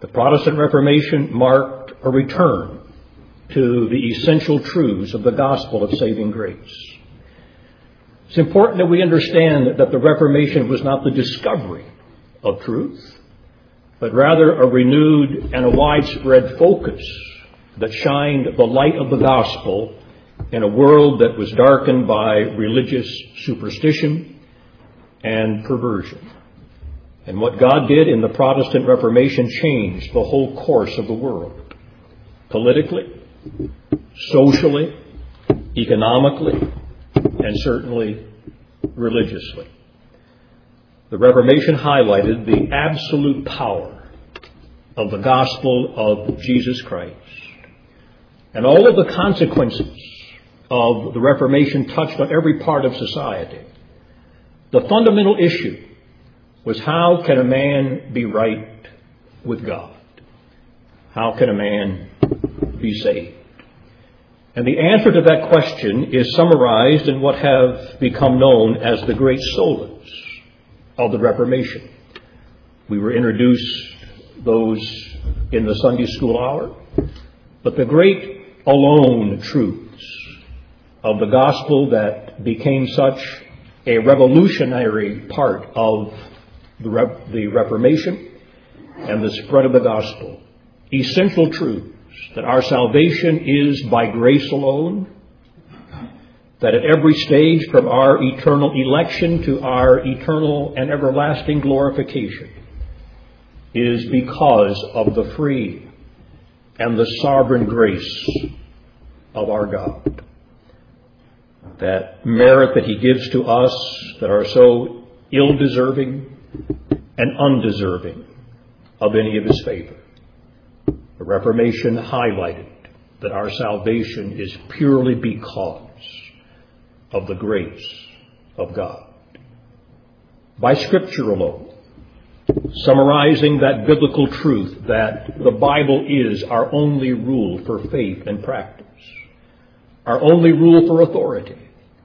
The Protestant Reformation marked a return to the essential truths of the gospel of saving grace. It's important that we understand that the Reformation was not the discovery of truth, but rather a renewed and a widespread focus that shined the light of the gospel in a world that was darkened by religious superstition and perversion. And what God did in the Protestant Reformation changed the whole course of the world, politically, socially, economically, and certainly religiously. The Reformation highlighted the absolute power of the gospel of Jesus Christ. And all of the consequences of the Reformation touched on every part of society. The fundamental issue was, how can a man be right with God? How can a man be saved? And the answer to that question is summarized in what have become known as the great solas of the Reformation. We were introduced those in the Sunday school hour. But the great alone truths of the gospel that became such a revolutionary part of the Reformation and the spread of the gospel. Essential truths that our salvation is by grace alone, that at every stage from our eternal election to our eternal and everlasting glorification is because of the free and the sovereign grace of our God. That merit that He gives to us that are so ill-deserving and undeserving of any of His favor. The Reformation highlighted that our salvation is purely because of the grace of God. By Scripture alone, summarizing that biblical truth that the Bible is our only rule for faith and practice, our only rule for authority.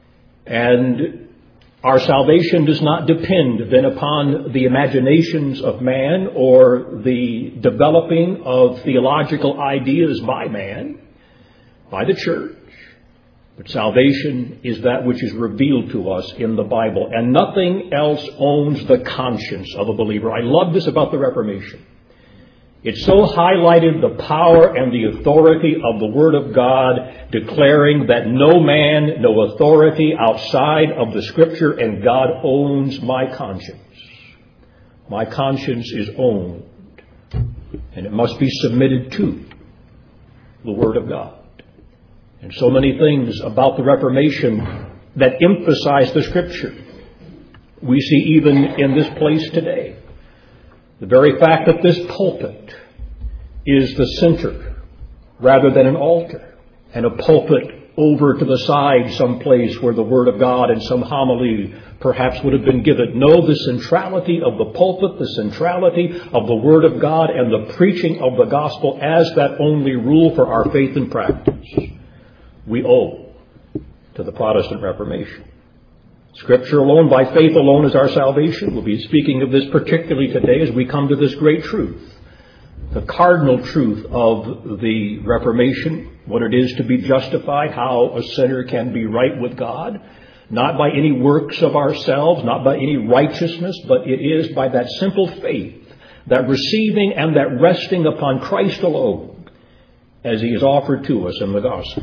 And our salvation does not depend then upon the imaginations of man or the developing of theological ideas by man, by the church. But salvation is that which is revealed to us in the Bible, and nothing else owns the conscience of a believer. I love this about the Reformation. It so highlighted the power and the authority of the Word of God, declaring that no man, no authority outside of the Scripture, and God owns my conscience. My conscience is owned, and it must be submitted to the Word of God. And so many things about the Reformation that emphasize the Scripture we see even in this place today. The very fact that this pulpit is the center rather than an altar, and a pulpit over to the side someplace where the Word of God and some homily perhaps would have been given. No, the centrality of the pulpit, the centrality of the Word of God and the preaching of the gospel as that only rule for our faith and practice, we owe to the Protestant Reformation. Scripture alone, by faith alone, is our salvation. We'll be speaking of this particularly today as we come to this great truth, the cardinal truth of the Reformation, what it is to be justified, how a sinner can be right with God, not by any works of ourselves, not by any righteousness, but it is by that simple faith, that receiving and that resting upon Christ alone as He is offered to us in the gospel.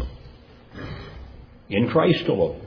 In Christ alone.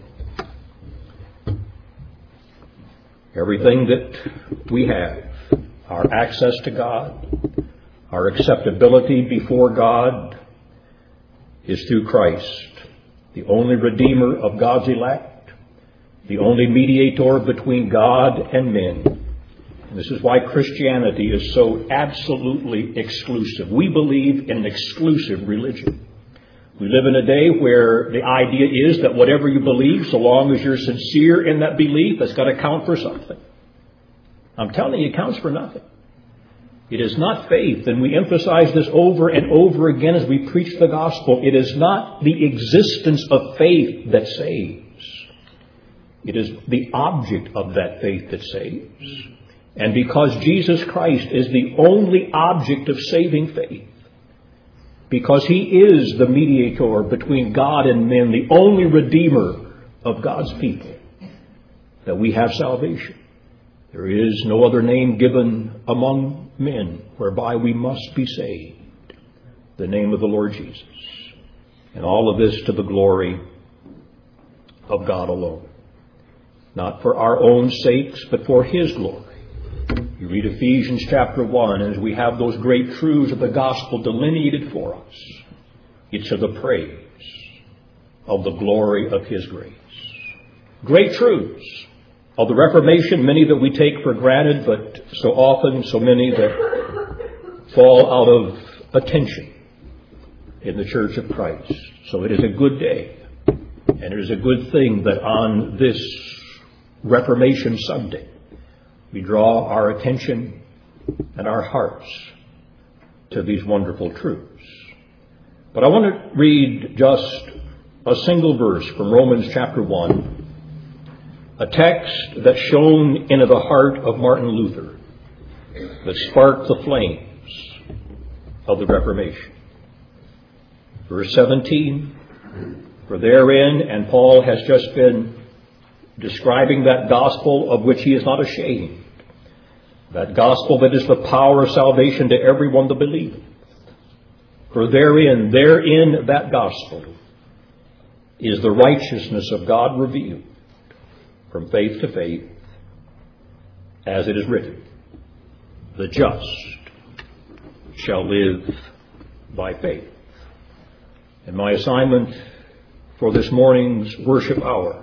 Everything that we have, our access to God, our acceptability before God, is through Christ, the only Redeemer of God's elect, the only mediator between God and men. And this is why Christianity is so absolutely exclusive. We believe in an exclusive religion. We live in a day where the idea is that whatever you believe, so long as you're sincere in that belief, that's got to count for something. I'm telling you, it counts for nothing. It is not faith, and we emphasize this over and over again as we preach the gospel. It is not the existence of faith that saves. It is the object of that faith that saves. And because Jesus Christ is the only object of saving faith, because He is the mediator between God and men, the only Redeemer of God's people, that we have salvation. There is no other name given among men whereby we must be saved. The name of the Lord Jesus. And all of this to the glory of God alone. Not for our own sakes, but for His glory. You read Ephesians chapter 1, and as we have those great truths of the gospel delineated for us, it's to the praise of the glory of His grace. Great truths of the Reformation, many that we take for granted, but so often so many that fall out of attention in the Church of Christ. So it is a good day, and it is a good thing that on this Reformation Sunday, we draw our attention and our hearts to these wonderful truths. But I want to read just a single verse from Romans chapter 1, a text that shone into the heart of Martin Luther, that sparked the flames of the Reformation. Verse 17, for therein, and Paul has just been describing that gospel of which he is not ashamed, that gospel that is the power of salvation to everyone that believeth. For therein that gospel is the righteousness of God revealed from faith to faith, as it is written, the just shall live by faith. And my assignment for this morning's worship hour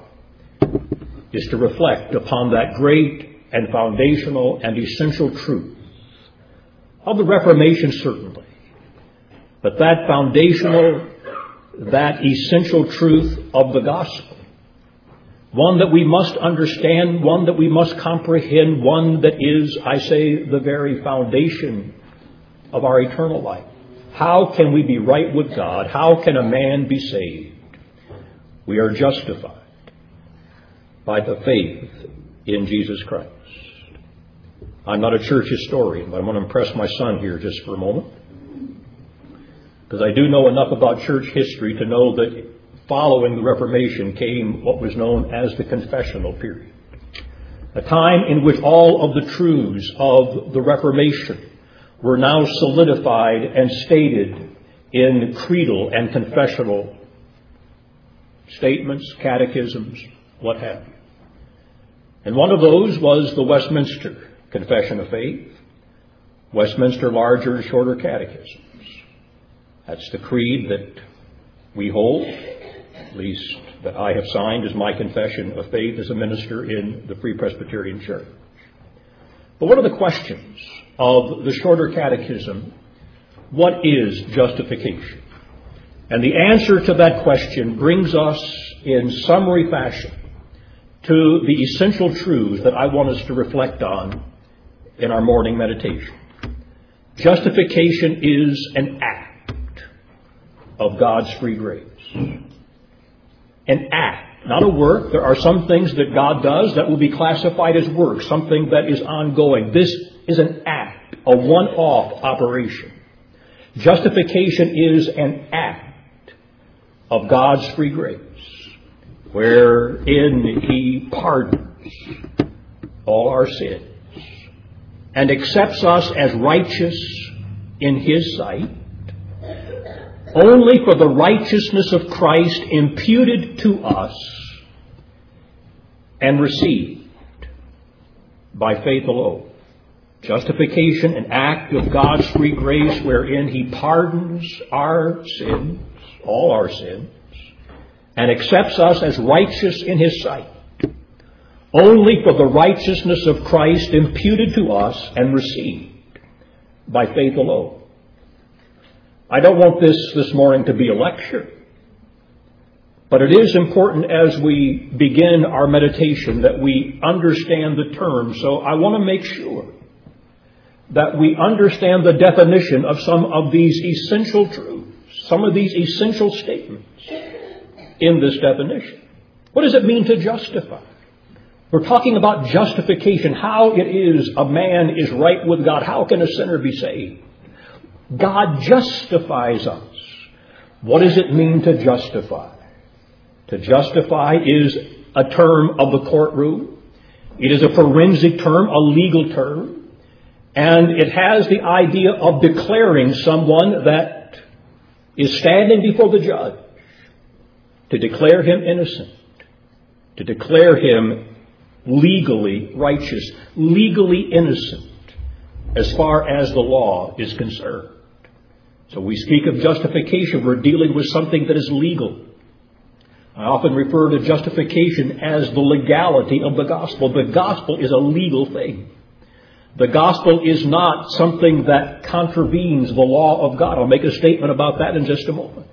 is to reflect upon that great and foundational and essential truth of the Reformation, certainly, but that foundational, that essential truth of the gospel, one that we must understand, one that we must comprehend, one that is, I say, the very foundation of our eternal life. How can we be right with God? How can a man be saved? We are justified by the faith in Jesus Christ. I'm not a church historian, but I want to impress my son here just for a moment, because I do know enough about church history to know that following the Reformation came what was known as the confessional period, a time in which all of the truths of the Reformation were now solidified and stated in creedal and confessional statements, catechisms, what have you. And one of those was the Westminster Confession of Faith, Westminster Larger and Shorter Catechisms. That's the creed that we hold, at least that I have signed as my confession of faith as a minister in the Free Presbyterian Church. But what are the questions of the Shorter Catechism? What is justification? And the answer to that question brings us in summary fashion to the essential truths that I want us to reflect on in our morning meditation. Justification is an act of God's free grace. An act, not a work. There are some things that God does that will be classified as work, something that is ongoing. This is an act, a one-off operation. Justification is an act of God's free grace, wherein He pardons all our sins and accepts us as righteous in His sight, only for the righteousness of Christ imputed to us and received by faith alone. Justification, an act of God's free grace wherein He pardons our sins, all our sins, and accepts us as righteous in His sight, only for the righteousness of Christ imputed to us and received by faith alone. I don't want this morning to be a lecture, but it is important as we begin our meditation that we understand the terms. So I want to make sure that we understand the definition of some of these essential truths, some of these essential statements in this definition. What does it mean to justify? We're talking about justification, how it is a man is right with God. How can a sinner be saved? God justifies us. What does it mean to justify? To justify is a term of the courtroom. It is a forensic term, a legal term. And it has the idea of declaring someone that is standing before the judge, to declare him innocent, to declare him legally righteous, legally innocent, as far as the law is concerned. So we speak of justification, we're dealing with something that is legal. I often refer to justification as the legality of the gospel. The gospel is a legal thing. The gospel is not something that contravenes the law of God. I'll make a statement about that in just a moment.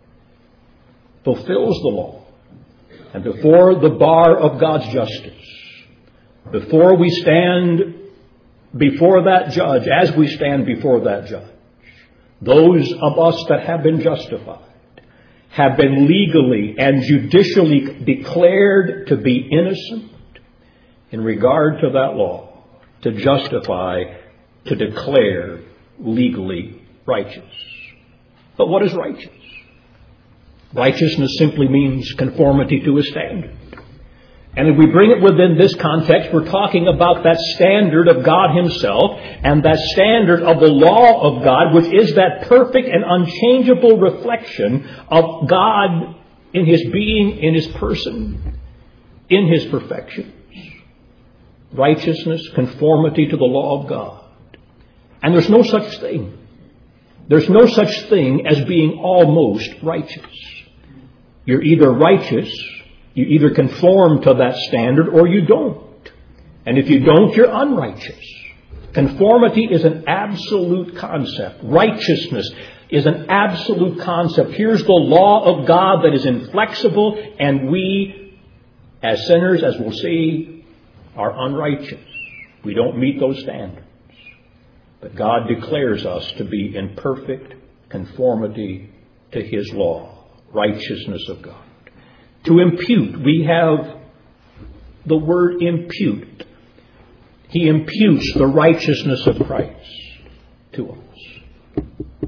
Fulfills the law. And before the bar of God's justice, before we stand before that judge, as we stand before that judge, those of us that have been justified have been legally and judicially declared to be innocent in regard to that law, to justify, to declare legally righteous. But what is righteous? Righteousness simply means conformity to a standard. And if we bring it within this context, we're talking about that standard of God Himself and that standard of the law of God, which is that perfect and unchangeable reflection of God in His being, in His person, in His perfections. Righteousness, conformity to the law of God. And there's no such thing. There's no such thing as being almost righteous. You're either righteous, you either conform to that standard or you don't. And if you don't, you're unrighteous. Conformity is an absolute concept. Righteousness is an absolute concept. Here's the law of God that is inflexible, and we, as sinners, as we'll see, are unrighteous. We don't meet those standards. But God declares us to be in perfect conformity to His law, righteousness of God. To impute, we have the word impute. He imputes the righteousness of Christ to us.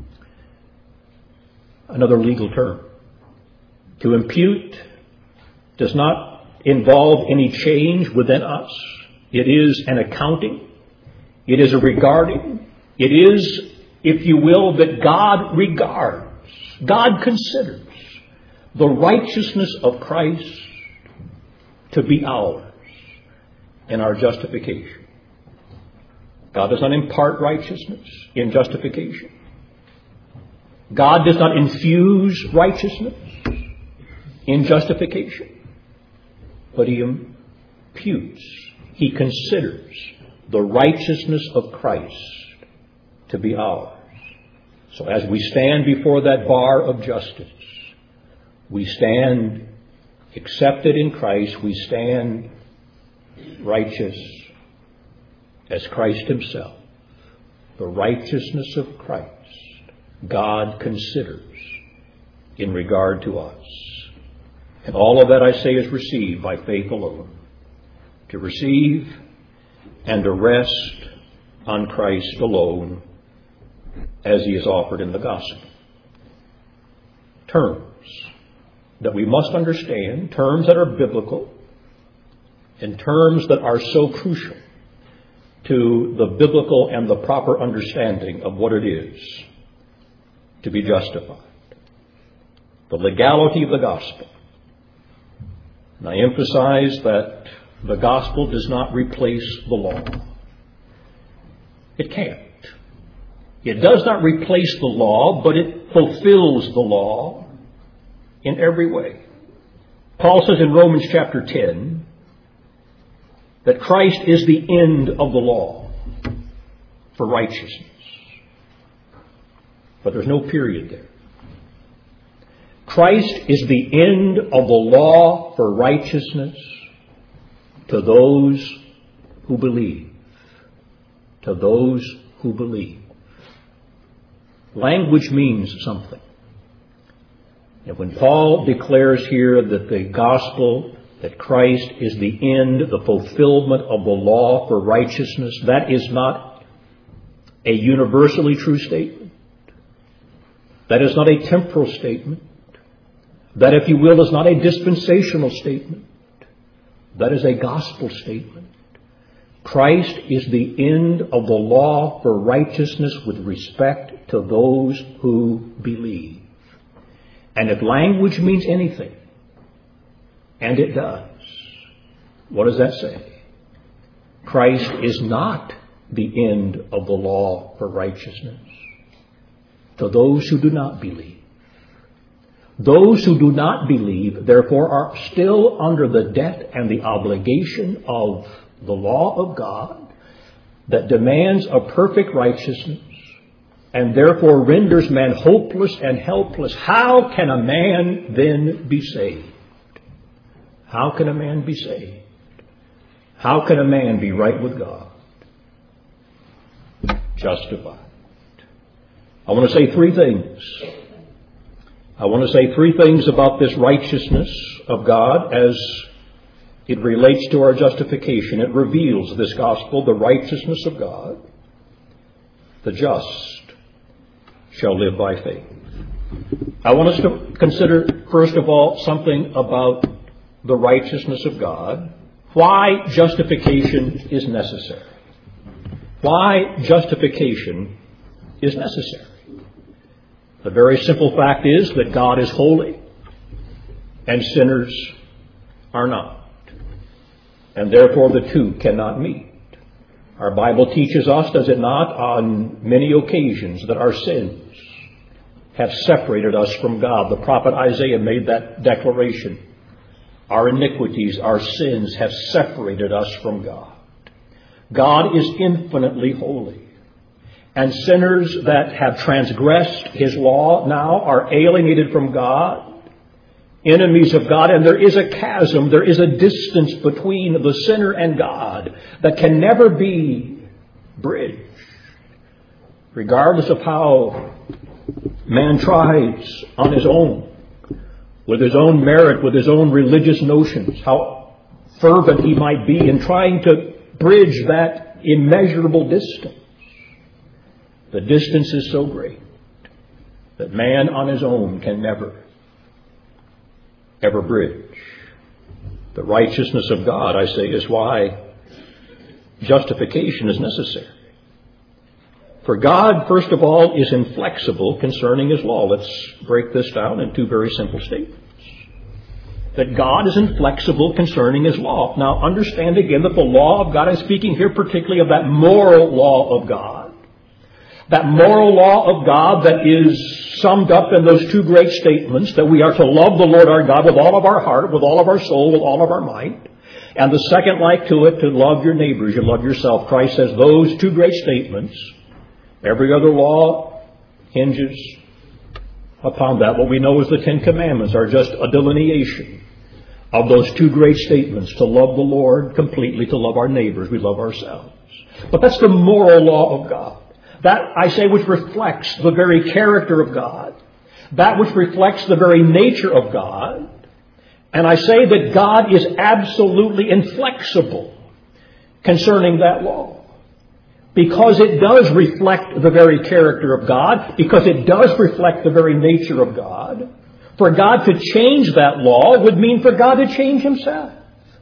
Another legal term. To impute does not involve any change within us. It is an accounting. It is a regarding. It is, if you will, that God regards, God considers the righteousness of Christ to be ours in our justification. God does not impart righteousness in justification. God does not infuse righteousness in justification. But He imputes, He considers the righteousness of Christ to be ours. So as we stand before that bar of justice, we stand accepted in Christ. We stand righteous as Christ Himself. The righteousness of Christ God considers in regard to us. And all of that, I say, is received by faith alone. To receive and to rest on Christ alone as He is offered in the gospel. Terms that we must understand, terms that are biblical, and terms that are so crucial to the biblical and the proper understanding of what it is to be justified. The legality of the gospel. And I emphasize that the gospel does not replace the law. It can't. It does not replace the law, but it fulfills the law in every way. Paul says in Romans chapter 10 that Christ is the end of the law for righteousness. But there's no period there. Christ is the end of the law for righteousness to those who believe. To those who believe. Language means something. And when Paul declares here that the gospel that Christ is the end, the fulfillment of the law for righteousness, that is not a universally true statement. That is not a temporal statement. That, if you will, is not a dispensational statement. That is a gospel statement. Christ is the end of the law for righteousness with respect to those who believe. And if language means anything, and it does, what does that say? Christ is not the end of the law for righteousness to those who do not believe. Those who do not believe, therefore, are still under the debt and the obligation of the law of God that demands a perfect righteousness and therefore renders man hopeless and helpless. How can a man then be saved? How can a man be saved? How can a man be right with God? Justified. I want to say three things. I want to say three things about this righteousness of God as it relates to our justification. It reveals this gospel, the righteousness of God. The just shall live by faith. I want us to consider, first of all, something about the righteousness of God. Why justification is necessary. Why justification is necessary. The very simple fact is that God is holy and sinners are not. And therefore the two cannot meet. Our Bible teaches us, does it not, on many occasions that our sins have separated us from God. The prophet Isaiah made that declaration. Our iniquities, our sins have separated us from God. God is infinitely holy. And sinners that have transgressed His law now are alienated from God, enemies of God, and there is a chasm, there is a distance between the sinner and God that can never be bridged. Regardless of how man tries on his own, with his own merit, with his own religious notions, how fervent he might be in trying to bridge that immeasurable distance. The distance is so great that man on his own can never, ever bridge. The righteousness of God, I say, is why justification is necessary. For God, first of all, is inflexible concerning His law. Let's break this down in two very simple statements. That God is inflexible concerning His law. Now, understand again that the law of God, I'm speaking here particularly of that moral law of God. That moral law of God that is summed up in those two great statements, that we are to love the Lord our God with all of our heart, with all of our soul, with all of our might. And the second like to it, to love your neighbors, you love yourself. Christ says those two great statements, every other law hinges upon that. What we know as the Ten Commandments are just a delineation of those two great statements, to love the Lord completely, to love our neighbors, we love ourselves. But that's the moral law of God. That, I say, which reflects the very character of God. That which reflects the very nature of God. And I say that God is absolutely inflexible concerning that law. Because it does reflect the very character of God. Because it does reflect the very nature of God. For God to change that law would mean for God to change Himself.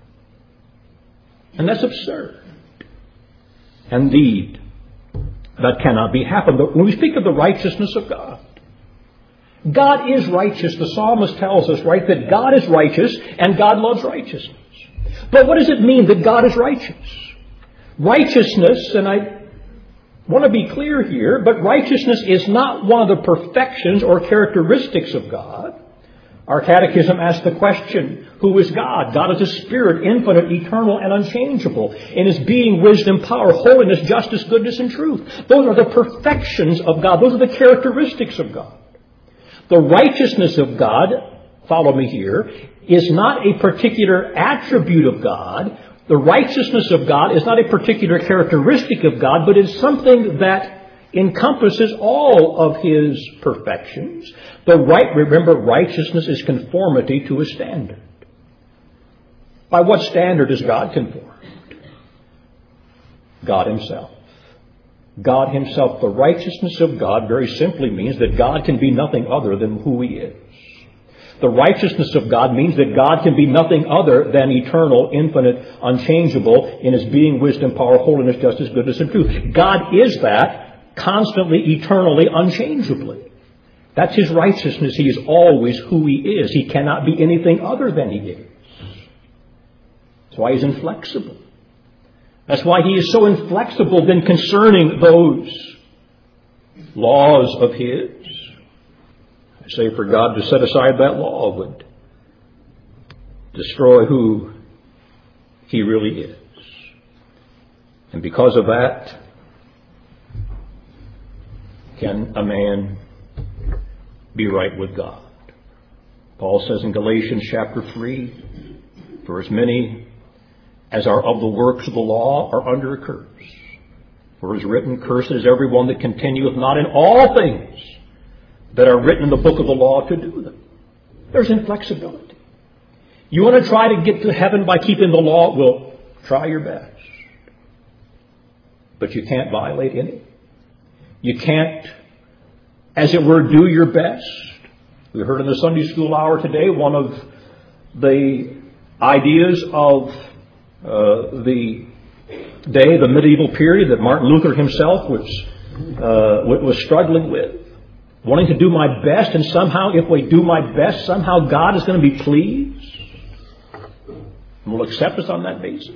And that's absurd. Indeed, that cannot be happened. But when we speak of the righteousness of God, God is righteous. The psalmist tells us, right, that God is righteous and God loves righteousness. But what does it mean that God is righteous? Righteousness, and I want to be clear here, but righteousness is not one of the perfections or characteristics of God. Our catechism asks the question, who is God? God is a spirit, infinite, eternal, and unchangeable. In His being, wisdom, power, holiness, justice, goodness, and truth. Those are the perfections of God. Those are the characteristics of God. The righteousness of God, follow me here, is not a particular attribute of God. The righteousness of God is not a particular characteristic of God, but is something that encompasses all of His perfections. Remember, righteousness is conformity to a standard. By what standard is God conformed? God Himself. God Himself. The righteousness of God very simply means that God can be nothing other than who He is. The righteousness of God means that God can be nothing other than eternal, infinite, unchangeable in His being, wisdom, power, holiness, justice, goodness, and truth. God is that constantly, eternally, unchangeably. That's His righteousness. He is always who He is. He cannot be anything other than He is. That's why He's inflexible. That's why He is so inflexible then concerning those laws of His. I say for God to set aside that law would destroy who He really is. And because of that, can a man be right with God? Paul says in Galatians chapter 3, for as many as are of the works of the law are under a curse. For it is written, cursed is everyone that continueth not in all things that are written in the book of the law to do them. There's inflexibility. You want to try to get to heaven by keeping the law? Well, try your best. But you can't violate any. You can't, as it were, do your best. We heard in the Sunday school hour today one of the ideas of the day, the medieval period that Martin Luther himself was struggling with. Wanting to do my best, and somehow, if we do my best, somehow God is going to be pleased and will accept us on that basis.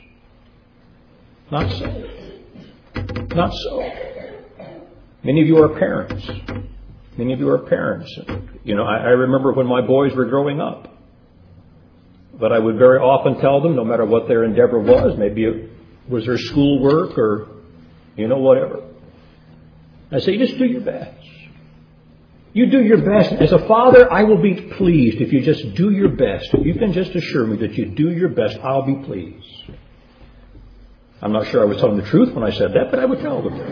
Not so. Not so. Many of you are parents. Many of you are parents. You know, I remember when my boys were growing up. But I would very often tell them, no matter what their endeavor was, maybe it was their schoolwork or, whatever. I say, just do your best. You do your best. As a father, I will be pleased if you just do your best. If you can just assure me that you do your best, I'll be pleased. I'm not sure I was telling the truth when I said that, but I would tell them.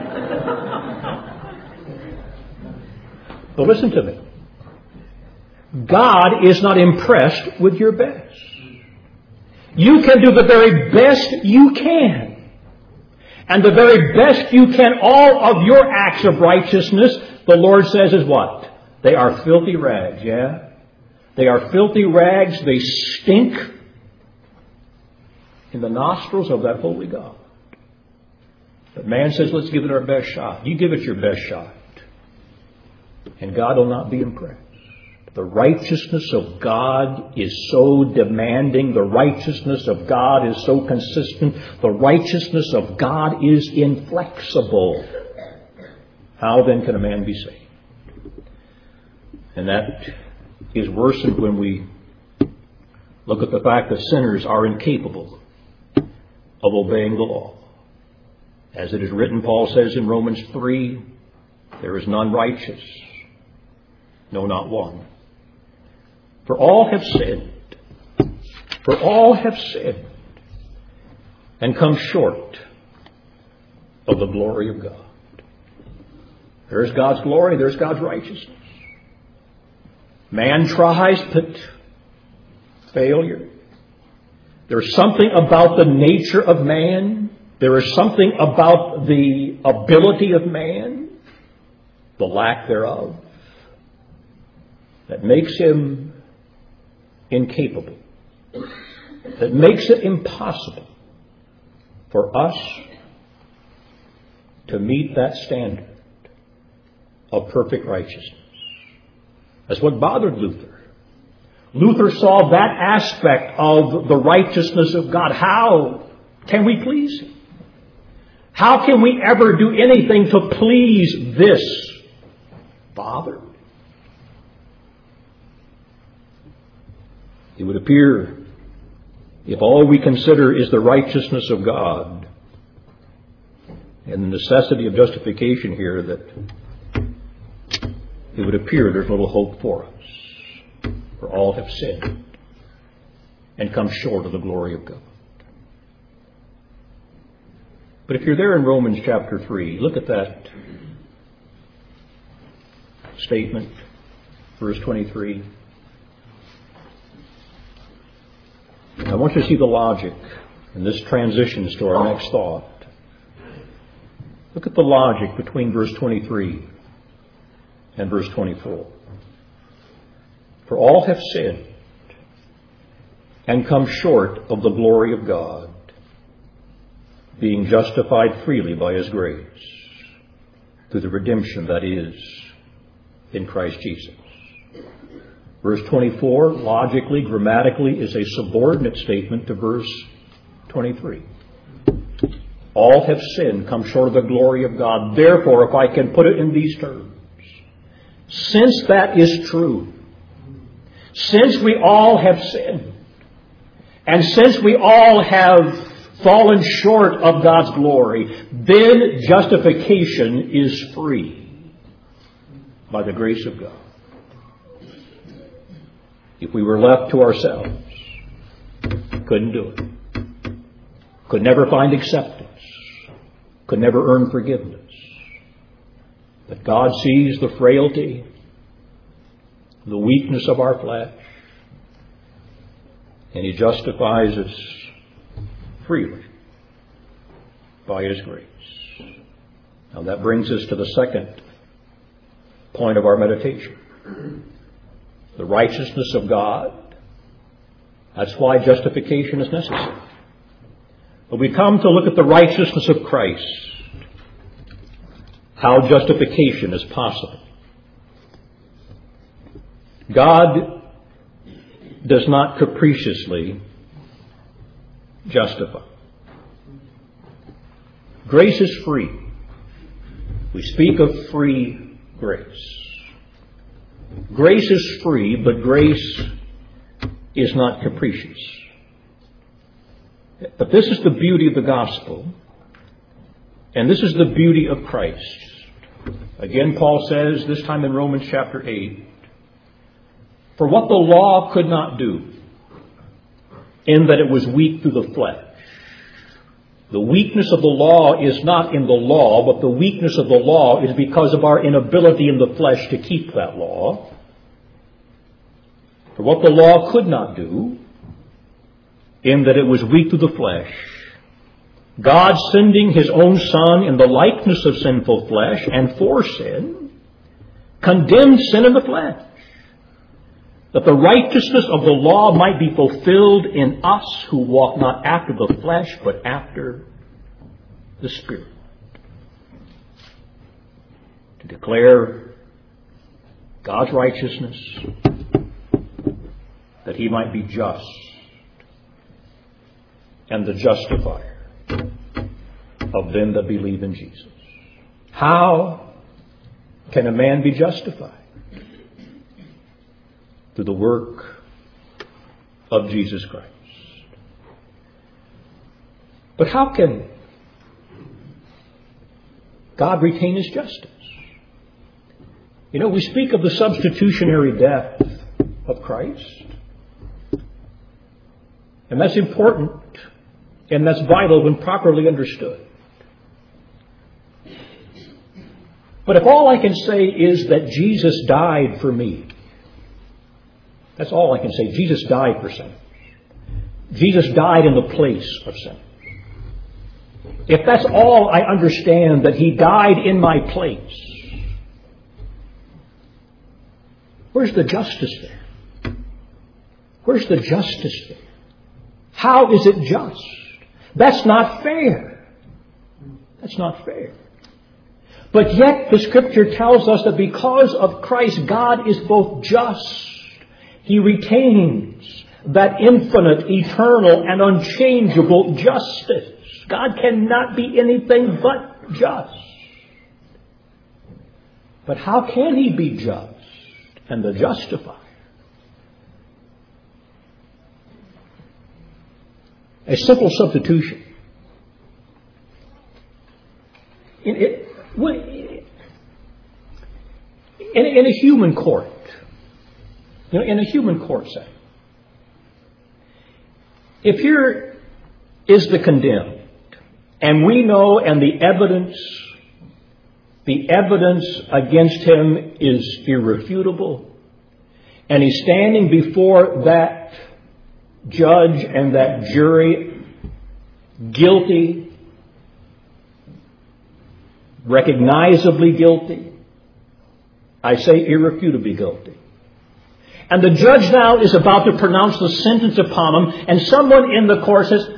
But listen to me. God is not impressed with your best. You can do the very best you can. And the very best you can, all of your acts of righteousness, the Lord says is what? They are filthy rags, yeah? They are filthy rags. They stink in the nostrils of that holy God. But man says, let's give it our best shot. You give it your best shot. And God will not be impressed. The righteousness of God is so demanding. The righteousness of God is so consistent. The righteousness of God is inflexible. How then can a man be saved? And that is worsened when we look at the fact that sinners are incapable of obeying the law. As it is written, Paul says in Romans 3, there is none righteous, no, not one. For all have sinned. For all have sinned and come short of the glory of God. There's God's glory, there's God's righteousness. Man tries, but failure. There's something about the nature of man. There is something about the ability of man, the lack thereof, that makes him incapable, that makes it impossible for us to meet that standard of perfect righteousness. That's what bothered Luther. Luther saw that aspect of the righteousness of God. How can we please Him? How can we ever do anything to please this Father? It would appear, if all we consider is the righteousness of God and the necessity of justification here, that it would appear there's little hope for us. For all have sinned and come short of the glory of God. But if you're there in Romans chapter 3, look at that statement, verse 23. Now, want you to see the logic, and this transitions to our next thought. Look at the logic between verse 23 and verse 24. For all have sinned and come short of the glory of God, being justified freely by His grace, through the redemption that is in Christ Jesus. Verse 24, logically, grammatically, is a subordinate statement to verse 23. All have sinned, come short of the glory of God. Therefore, if I can put it in these terms, since that is true, since we all have sinned, and since we all have fallen short of God's glory, then justification is free by the grace of God. If we were left to ourselves, couldn't do it. Could never find acceptance. Could never earn forgiveness. But God sees the frailty, the weakness of our flesh, and He justifies us freely by His grace. Now that brings us to the second point of our meditation. The righteousness of God. That's why justification is necessary. But we come to look at the righteousness of Christ. How justification is possible. God does not capriciously justify. Grace is free. We speak of free grace. Grace is free, but grace is not capricious. But this is the beauty of the gospel, and this is the beauty of Christ. Again, Paul says, this time in Romans chapter 8, for what the law could not do, in that it was weak through the flesh. The weakness of the law is not in the law, but the weakness of the law is because of our inability in the flesh to keep that law. For what the law could not do, in that it was weak through the flesh, God sending His own Son in the likeness of sinful flesh and for sin, condemned sin in the flesh, that the righteousness of the law might be fulfilled in us who walk not after the flesh, but after the Spirit. To declare God's righteousness, that He might be just and the justifier of them that believe in Jesus. How can a man be justified? Through the work of Jesus Christ. But how can God retain His justice? You know, we speak of the substitutionary death of Christ. And that's important, and that's vital when properly understood. But if all I can say is that Jesus died for me, that's all I can say. Jesus died for sinners. Jesus died in the place of sinners. If that's all I understand, that He died in my place, where's the justice there? Where's the justice there? How is it just? That's not fair. That's not fair. But yet the Scripture tells us that because of Christ, God is both just. He retains that infinite, eternal, and unchangeable justice. God cannot be anything but just. But how can He be just and the justifier? A simple substitution. In a human court, in a human court setting, if here is the condemned, and we know, and the evidence against him is irrefutable, and he's standing before that judge and that jury guilty, recognizably guilty. I say irrefutably guilty. And the judge now is about to pronounce the sentence upon him, and someone in the court says,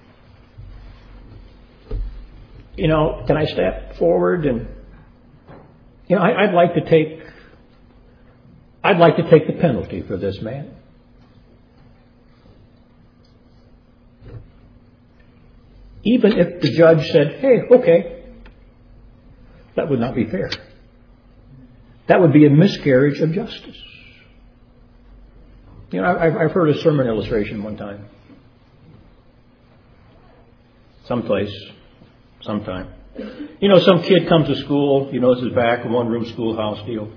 can I step forward and, I'd like to take the penalty for this man. Even if the judge said, hey, okay, that would not be fair. That would be a miscarriage of justice. I've heard a sermon illustration one time. Sometime. Some kid comes to school, this is back, a one-room schoolhouse deal.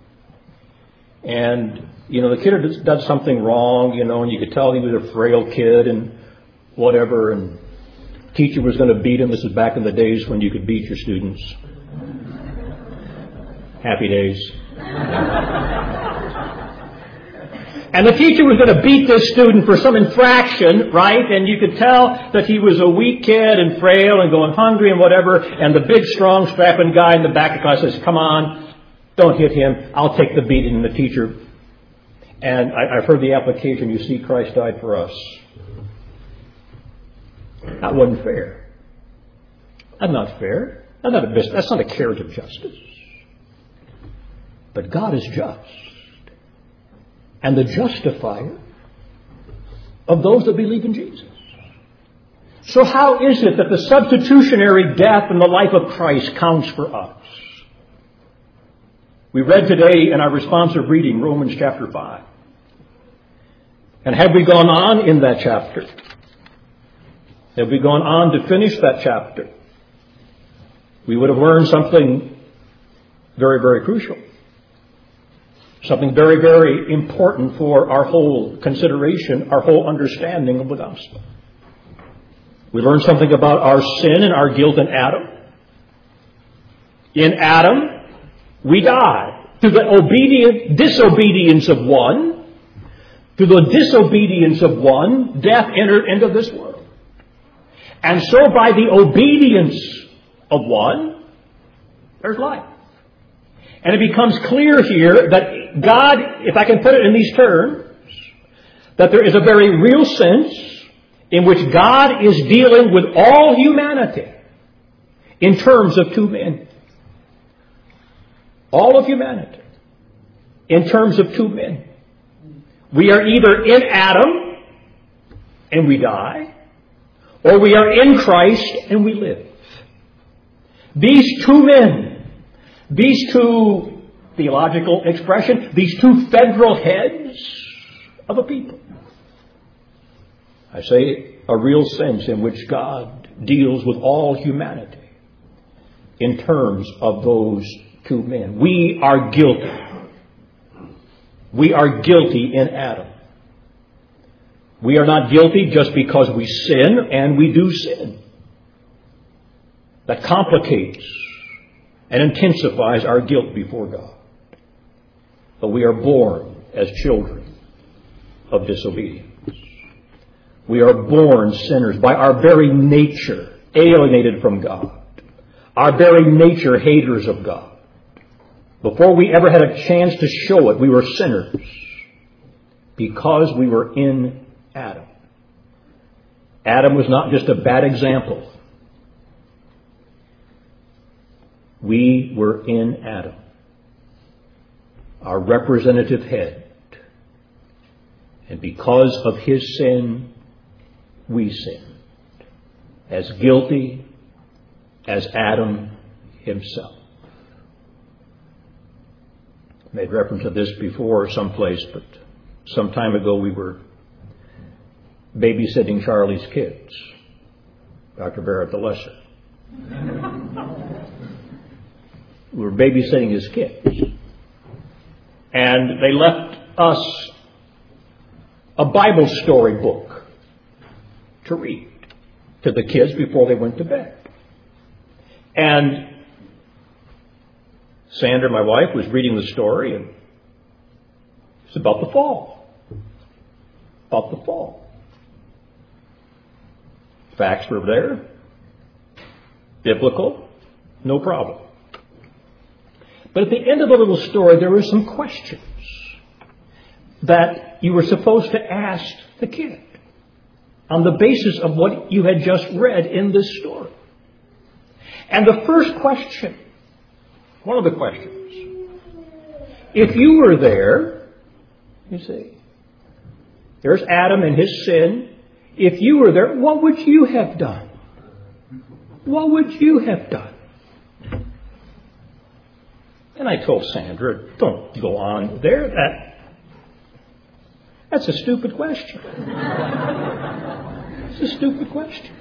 And, the kid does something wrong, and you could tell he was a frail kid and whatever, and teacher was going to beat him. This is back in the days when you could beat your students. Happy days. And the teacher was going to beat this student for some infraction, right? And you could tell that he was a weak kid and frail and going hungry and whatever. And the big, strong, strapping guy in the back of the class says, come on, don't hit him. I'll take the beating. And the teacher, and I've heard the application, you see, Christ died for us. That wasn't fair. That's not fair. That's not a carrot of justice. But God is just. And the justifier of those that believe in Jesus. So how is it that the substitutionary death in the life of Christ counts for us? We read today in our responsive reading Romans chapter 5. And had we gone on in that chapter, had we gone on to finish that chapter, we would have learned something very, very crucial. Something very, very important for our whole consideration, our whole understanding of the gospel. We learned something about our sin and our guilt in Adam. In Adam, we die. Through the disobedience of one, through the disobedience of one, death entered into this world. And so by the obedience of one, there's life. And it becomes clear here that God, if I can put it in these terms, that there is a very real sense in which God is dealing with all humanity in terms of two men. All of humanity in terms of two men. We are either in Adam and we die, or we are in Christ and we live. These two men, these two, theological expression, these two federal heads of a people. I say a real sense in which God deals with all humanity in terms of those two men. We are guilty. We are guilty in Adam. We are not guilty just because we sin, and we do sin. That complicates and intensifies our guilt before God. But we are born as children of disobedience. We are born sinners by our very nature, alienated from God. Our very nature, haters of God. Before we ever had a chance to show it, we were sinners because we were in Adam. Adam was not just a bad example. We were in Adam, our representative head. And because of his sin, we sinned. As guilty as Adam himself. I made reference to this before someplace, but some time ago we were babysitting Charlie's kids. Dr. Barrett the Lesser. We were babysitting his kids. And they left us a Bible story book to read to the kids before they went to bed. And Sandra, my wife, was reading the story, and it's about the fall. About the fall. Facts were there. Biblical. No problem. But at the end of the little story, there were some questions that you were supposed to ask the kid on the basis of what you had just read in this story. And the first question, one of the questions, if you were there, you see, there's Adam and his sin. If you were there, what would you have done? What would you have done? And I told Sandra, don't go on there. That's a stupid question. It's a stupid question.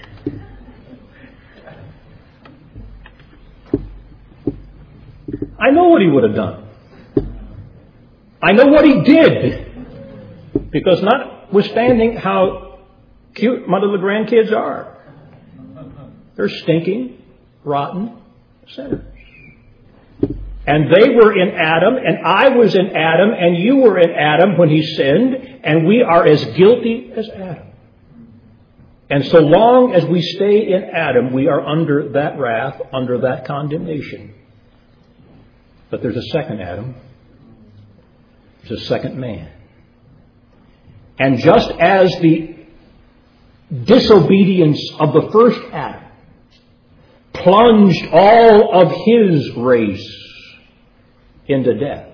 I know what he would have done. I know what he did. Because notwithstanding how cute my little grandkids are, they're stinking, rotten sinners. And they were in Adam, and I was in Adam, and you were in Adam when he sinned, and we are as guilty as Adam. And so long as we stay in Adam, we are under that wrath, under that condemnation. But there's a second Adam. There's a second man. And just as the disobedience of the first Adam plunged all of his race into death,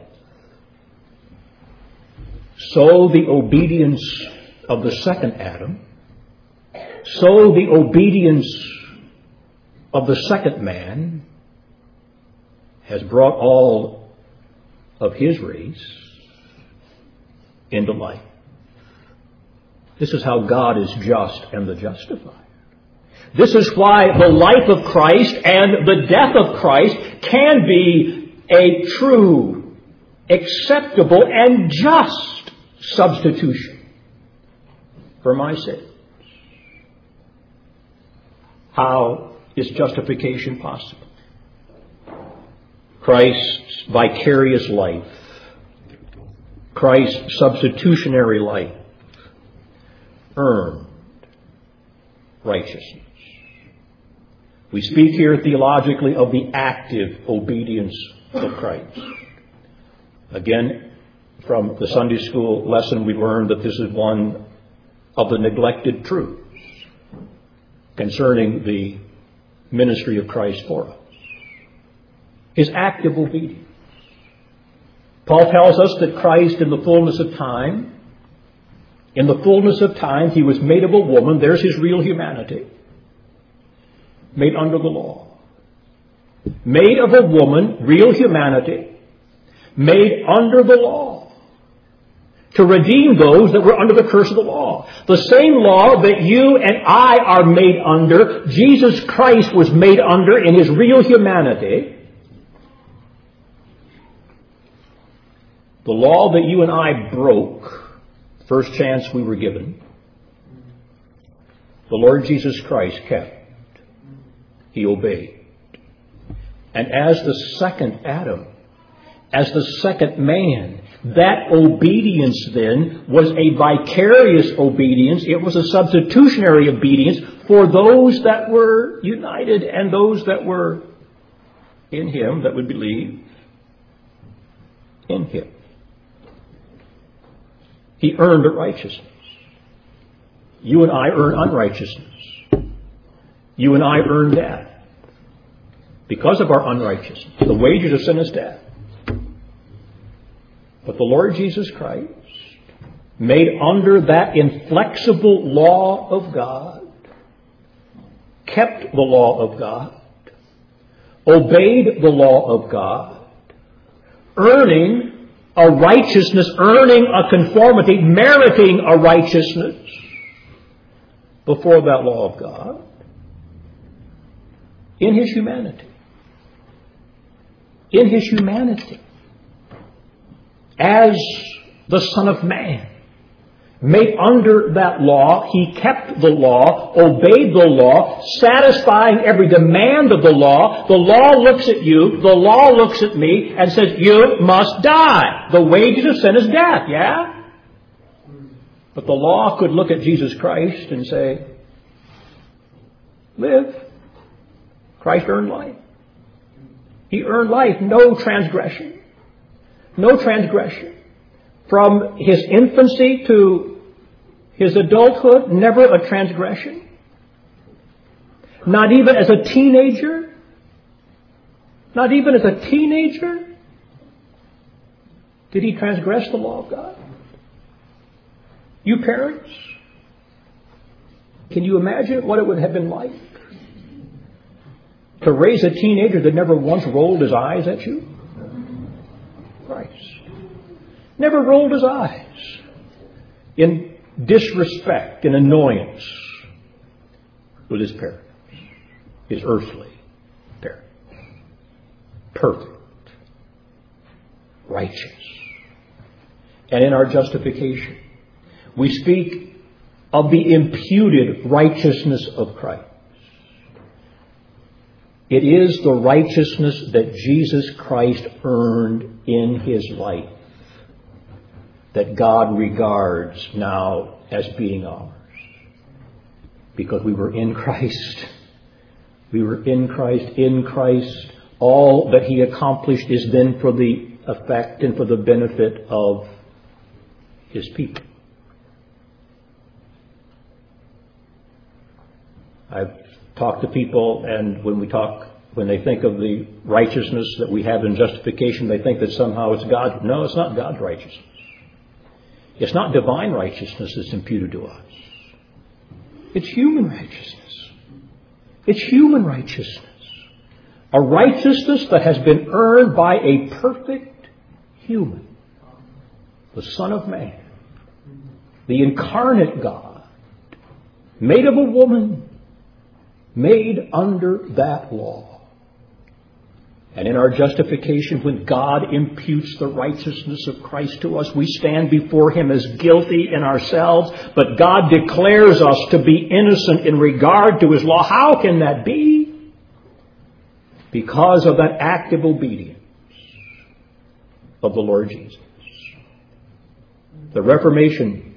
so the obedience of the second Adam, so the obedience of the second man has brought all of his race into life. This is how God is just and the justifier. This is why the life of Christ and the death of Christ can be a true, acceptable, and just substitution for my sins. How is justification possible? Christ's vicarious life, Christ's substitutionary life, earned righteousness. We speak here theologically of the active obedience of Christ. Again, from the Sunday school lesson, we learned that this is one of the neglected truths concerning the ministry of Christ for us. His active obedience. Paul tells us that Christ, in the fullness of time, he was made of a woman. There's his real humanity. Made under the law. Made of a woman, real humanity. Made under the law. To redeem those that were under the curse of the law. The same law that you and I are made under, Jesus Christ was made under in his real humanity. The law that you and I broke, first chance we were given, the Lord Jesus Christ kept. He obeyed. And as the second Adam, as the second man, that obedience then was a vicarious obedience. It was a substitutionary obedience for those that were united and those that were in him, that would believe in him. He earned a righteousness. You and I earn unrighteousness. You and I earn death. Because of our unrighteousness. The wages of sin is death. But the Lord Jesus Christ, made under that inflexible law of God, kept the law of God, obeyed the law of God, earning a righteousness, earning a conformity, meriting a righteousness before that law of God in his humanity. In his humanity. As the Son of Man, made under that law, he kept the law, obeyed the law, satisfying every demand of the law. The law looks at you, the law looks at me, and says, you must die. The wages of sin is death, yeah? But the law could look at Jesus Christ and say, live. Christ earned life. He earned life. No transgression. No transgression. From his infancy to his adulthood, never a transgression. Not even as a teenager. Not even as a teenager did he transgress the law of God. You parents, can you imagine what it would have been like to raise a teenager that never once rolled his eyes at you? Christ. Never rolled his eyes in disrespect and annoyance with his parents, his earthly parents. Perfect. Righteous. And in our justification, we speak of the imputed righteousness of Christ. It is the righteousness that Jesus Christ earned in his life that God regards now as being ours. Because we were in Christ. We were in Christ. In Christ, all that he accomplished is then for the effect and for the benefit of his people. I've talked to people, and when they think of the righteousness that we have in justification, they think that somehow it's God. No, it's not God's righteousness. It's not divine righteousness that's imputed to us. It's human righteousness. It's human righteousness. A righteousness that has been earned by a perfect human. The Son of Man. The incarnate God. Made of a woman. Made under that law. And in our justification, when God imputes the righteousness of Christ to us, we stand before him as guilty in ourselves, but God declares us to be innocent in regard to his law. How can that be? Because of that active obedience of the Lord Jesus. The Reformation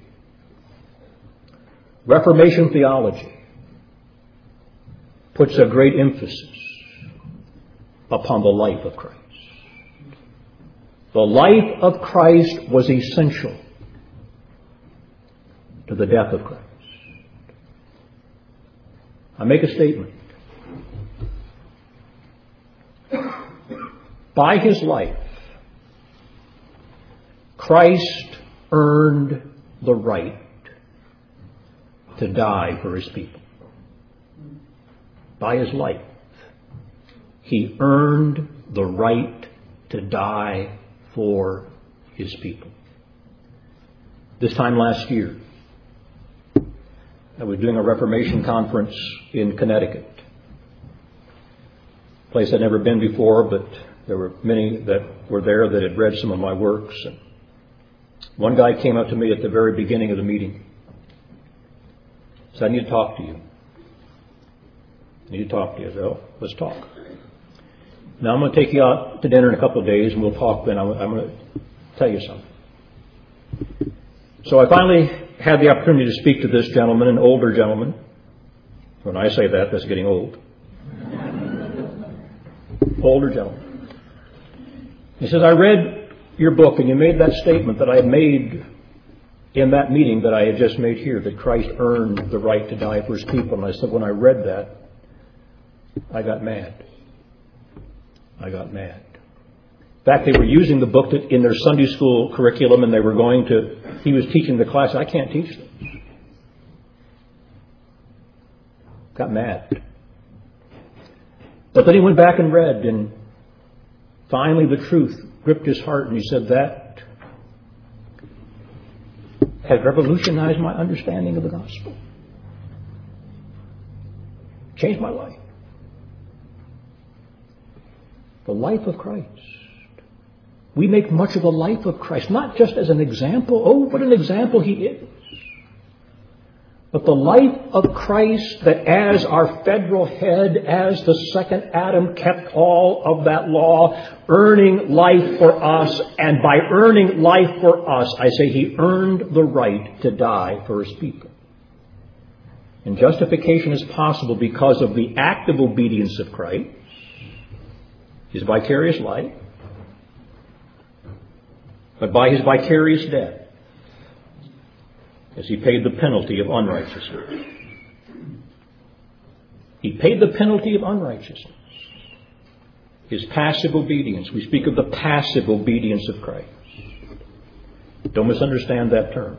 theology puts a great emphasis upon the life of Christ. The life of Christ was essential to the death of Christ. I make a statement. By his life, Christ earned the right to die for his people. By his life, he earned the right to die for his people. This time last year, I was doing a Reformation conference in Connecticut. A place I'd never been before, but there were many that were there that had read some of my works. And one guy came up to me at the very beginning of the meeting. He said, "I need to talk to you." I need to talk to you. So let's talk. Now I'm going to take you out to dinner in a couple of days, and we'll talk then. I'm going to tell you something. So I finally had the opportunity to speak to this gentleman, an older gentleman. When I say that, that's getting old. Older gentleman. He says, "I read your book, and you made that statement that I had made in that meeting that I had just made here, that Christ earned the right to die for his people." And I said, when I read that, I got mad. I got mad. In fact, they were using the book in their Sunday school curriculum, and he was teaching the class. I can't teach this. Got mad. But then he went back and read, and finally the truth gripped his heart, and he said, that has revolutionized my understanding of the gospel. Changed my life. The life of Christ. We make much of the life of Christ, not just as an example. Oh, what an example he is. But the life of Christ, that as our federal head, as the second Adam, kept all of that law, earning life for us. And by earning life for us, I say he earned the right to die for his people. And justification is possible because of the active obedience of Christ, his vicarious life, but by his vicarious death, as he paid the penalty of unrighteousness. He paid the penalty of unrighteousness. His passive obedience. We speak of the passive obedience of Christ. Don't misunderstand that term.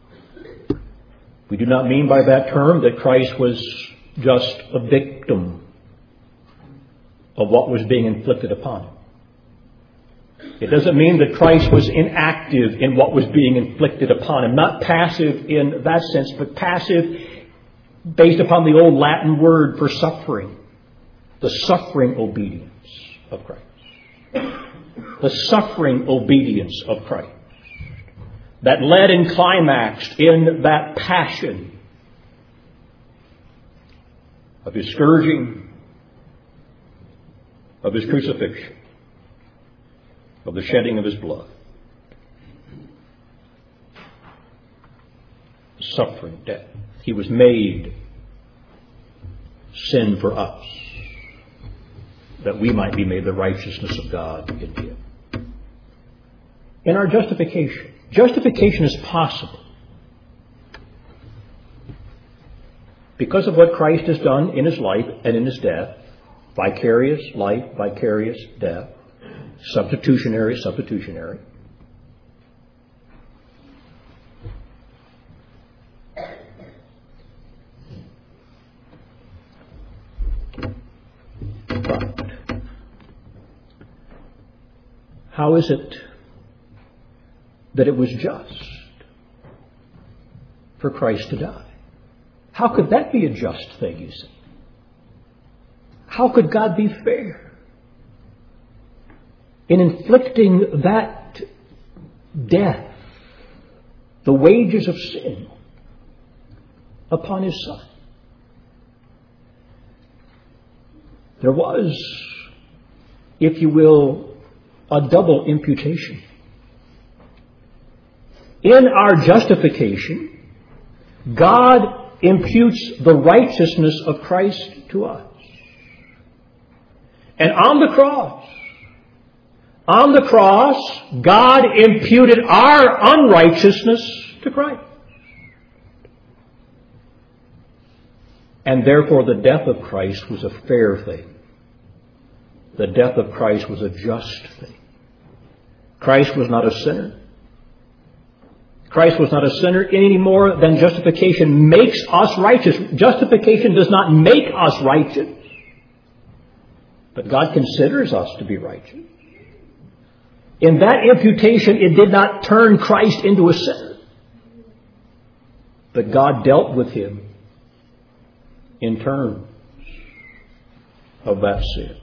We do not mean by that term that Christ was just a victim of what was being inflicted upon him. It doesn't mean that Christ was inactive in what was being inflicted upon him. Not passive in that sense, but passive based upon the old Latin word for suffering. The suffering obedience of Christ. The suffering obedience of Christ. That led and climaxed in that passion of his scourging, of his crucifixion, of the shedding of his blood. Suffering, death. He was made sin for us, that we might be made the righteousness of God in him. In our justification. Justification is possible because of what Christ has done in his life and in his death. Vicarious life, vicarious death. Substitutionary. But how is it that it was just for Christ to die? How could that be a just thing, you say? How could God be fair in inflicting that death, the wages of sin, upon his Son? There was, if you will, a double imputation. In our justification, God imputes the righteousness of Christ to us. And on the cross, God imputed our unrighteousness to Christ. And therefore the death of Christ was a fair thing. The death of Christ was a just thing. Christ was not a sinner. Christ was not a sinner any more than justification makes us righteous. Justification does not make us righteous, but God considers us to be righteous. In that imputation, it did not turn Christ into a sinner, but God dealt with him in terms of that sin.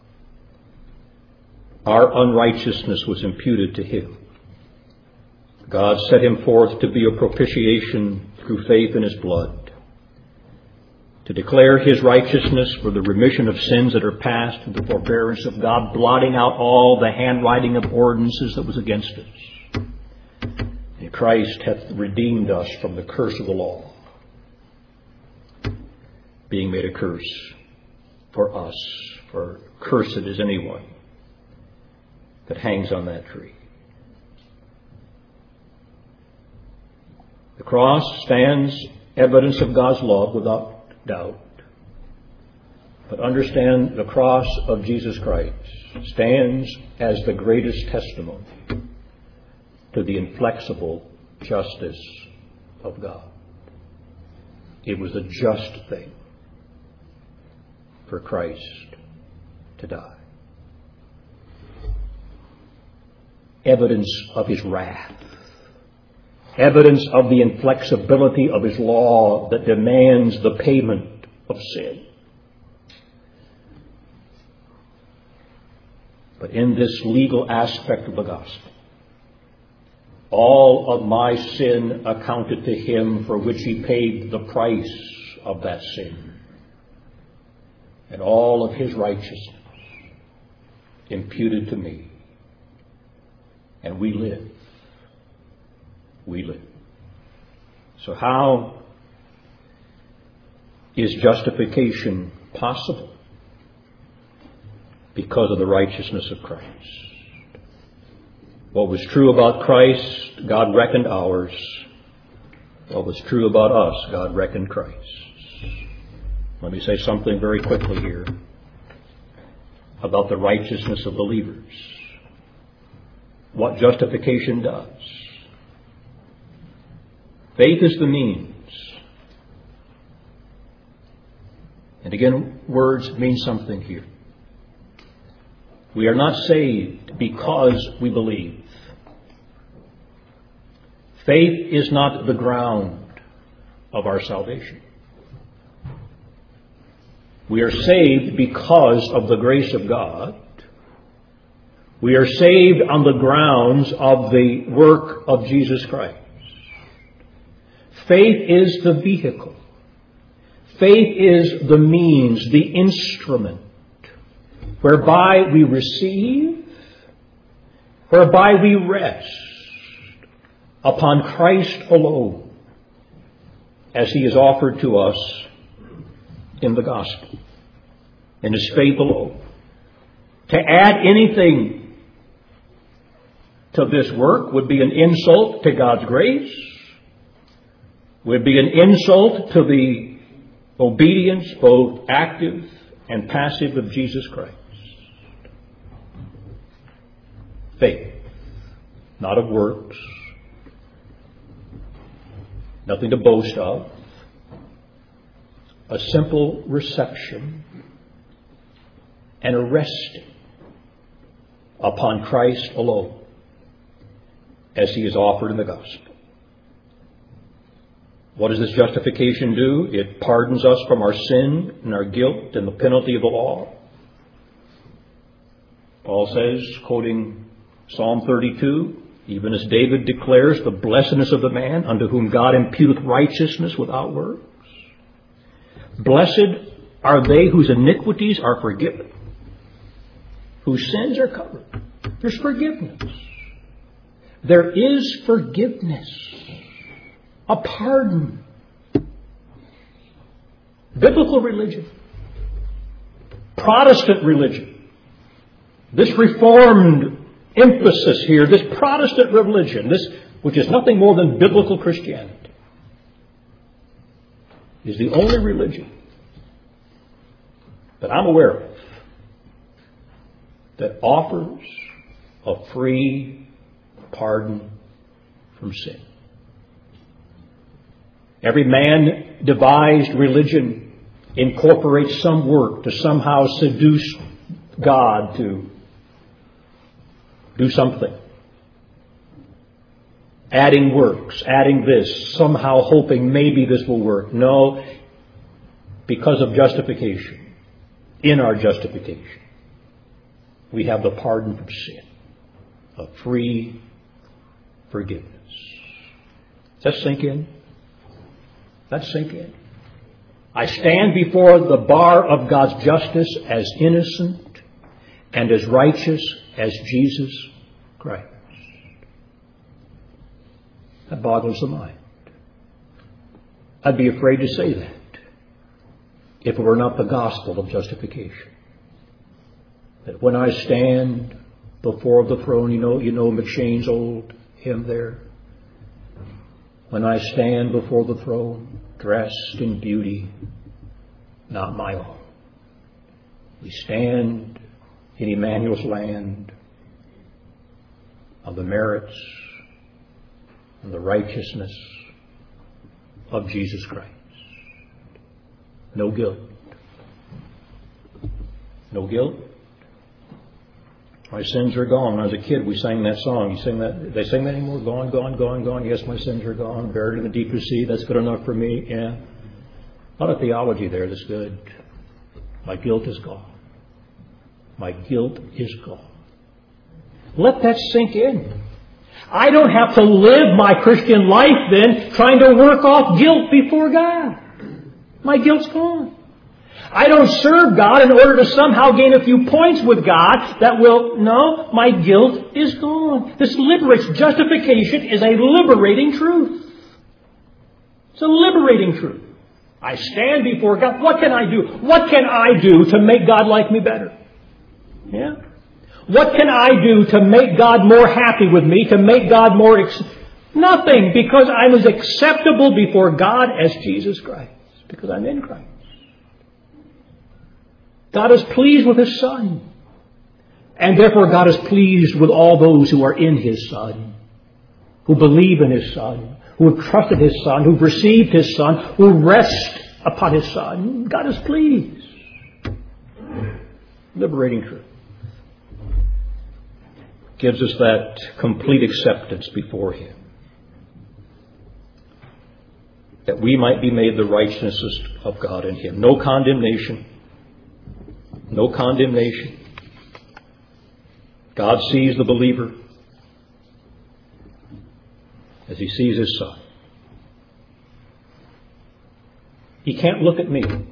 Our unrighteousness was imputed to him. God set him forth to be a propitiation through faith in his blood, to declare his righteousness for the remission of sins that are past through the forbearance of God, blotting out all the handwriting of ordinances that was against us. And Christ hath redeemed us from the curse of the law, being made a curse for us, for cursed is anyone that hangs on that tree. The cross stands evidence of God's love without doubt. But understand, the cross of Jesus Christ stands as the greatest testimony to the inflexible justice of God. It was a just thing for Christ to die. Evidence of his wrath. Evidence of the inflexibility of his law that demands the payment of sin. But in this legal aspect of the gospel, all of my sin accounted to him, for which he paid the price of that sin. And all of his righteousness imputed to me. And we live. We live. So how is justification possible because of the righteousness of Christ. What was true about Christ, God reckoned ours. What was true about us, God reckoned Christ. Let me say something very quickly here about the righteousness of believers. What justification does. Faith is the means. And again, words mean something here. We are not saved because we believe. Faith is not the ground of our salvation. We are saved because of the grace of God. We are saved on the grounds of the work of Jesus Christ. Faith is the vehicle. Faith is the means, the instrument, whereby we receive, whereby we rest upon Christ alone, as He is offered to us in the gospel, in His faith alone. To add anything to this work would be an insult to God's grace, would be an insult to the obedience, both active and passive, of Jesus Christ. Faith, not of works, nothing to boast of, a simple reception and a resting upon Christ alone, as He is offered in the gospel. What does this justification do? It pardons us from our sin and our guilt and the penalty of the law. Paul says, quoting Psalm 32, even as David declares the blessedness of the man unto whom God imputeth righteousness without works. Blessed are they whose iniquities are forgiven, whose sins are covered. There's forgiveness. There is forgiveness. A pardon. Biblical religion. Protestant religion. This Reformed emphasis here, this Protestant religion, this which is nothing more than biblical Christianity, is the only religion that I'm aware of that offers a free pardon from sin. Every man-devised religion incorporates some work to somehow seduce God to do something. Adding works, adding this, somehow hoping maybe this will work. No, because of justification, in our justification, we have the pardon from sin, a free forgiveness. Does that sink in? That sink in. I stand before the bar of God's justice as innocent and as righteous as Jesus Christ. That boggles the mind. I'd be afraid to say that if it were not the gospel of justification. That when I stand before the throne, you know McShane's old hymn there. When I stand before the throne, dressed in beauty, not my own. We stand in Emmanuel's land of the merits and the righteousness of Jesus Christ. No guilt. No guilt. My sins are gone. When I was a kid, we sang that song. You sing that? They sing that anymore? Gone, gone, gone, gone. Yes, my sins are gone. Buried in the deepest sea. That's good enough for me. Yeah. A lot of theology there that's good. My guilt is gone. My guilt is gone. Let that sink in. I don't have to live my Christian life then trying to work off guilt before God. My guilt's gone. I don't serve God in order to somehow gain a few points with God that will, no, my guilt is gone. This liberates. Justification is a liberating truth. It's a liberating truth. I stand before God. What can I do? What can I do to make God like me better? Yeah? What can I do to make God more happy with me, to make God more... Nothing, because I'm as acceptable before God as Jesus Christ, because I'm in Christ. God is pleased with His Son. And therefore God is pleased with all those who are in His Son, who believe in His Son, who have trusted His Son, who have received His Son, who rest upon His Son. God is pleased. Liberating truth. Gives us that complete acceptance before Him. That we might be made the righteousness of God in Him. No condemnation. No condemnation. God sees the believer as He sees His Son. He can't look at me. And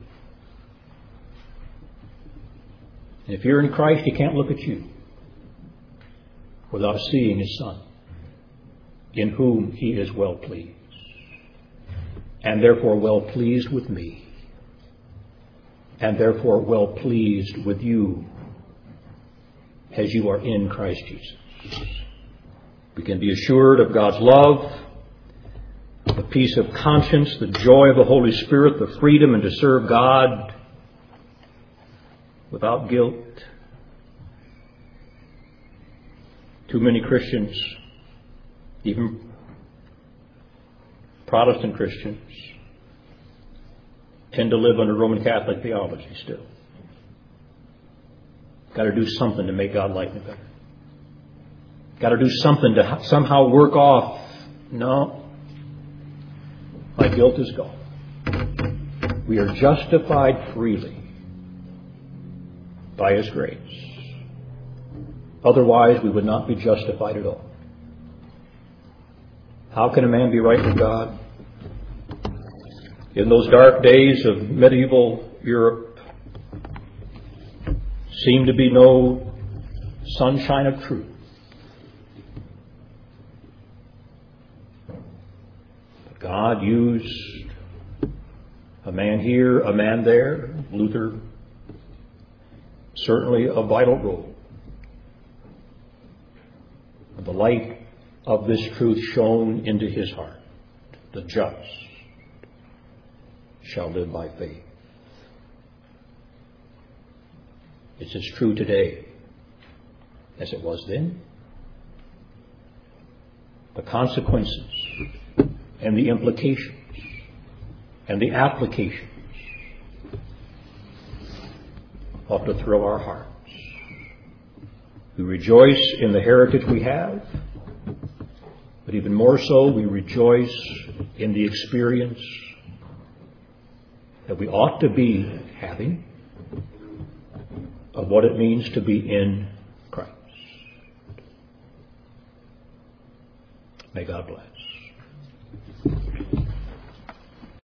if you're in Christ, He can't look at you without seeing His Son, in whom He is well pleased. And therefore well pleased with me. And therefore well pleased with you as you are in Christ Jesus. We can be assured of God's love, the peace of conscience, the joy of the Holy Spirit, the freedom and to serve God without guilt. Too many Christians, even Protestant Christians, tend to live under Roman Catholic theology still. Got to do something to make God like me better. Got to do something to somehow work off. No. My guilt is gone. We are justified freely by His grace. Otherwise, we would not be justified at all. How can a man be right with God? In those dark days of medieval Europe, seemed to be no sunshine of truth. But God used a man here, a man there. Luther, certainly a vital role. The light of this truth shone into his heart. The just shall live by faith. It's as true today as it was then. The consequences and the implications and the applications ought to thrill our hearts. We rejoice in the heritage we have, but even more so, we rejoice in the experience that we ought to be having of what it means to be in Christ. May God bless.